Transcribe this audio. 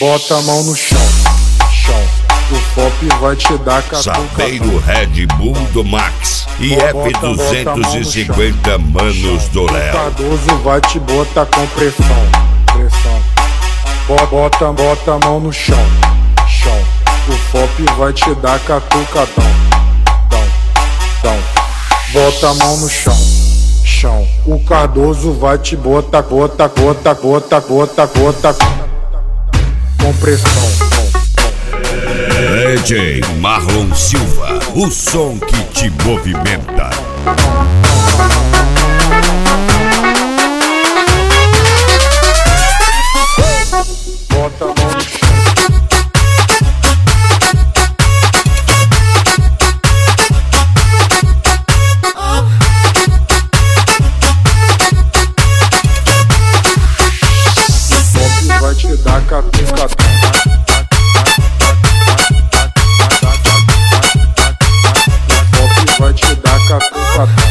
Bota a mão no chão, chão. O pop vai te dar catucadão. Sapeiro Red Bull do Max e F250 Manos do O Léo. Cardoso vai te botar com pressão, pressão. Bota a mão no chão, chão. O pop vai te dar catucadão, dão, dão. Bota a mão no chão, chão. O Cardoso vai te botar, com pressão. DJ Marlon Silva, o som que te movimenta. Bota a mão no chão. Vai te dar catucadão. O pop vai te dar catucadão.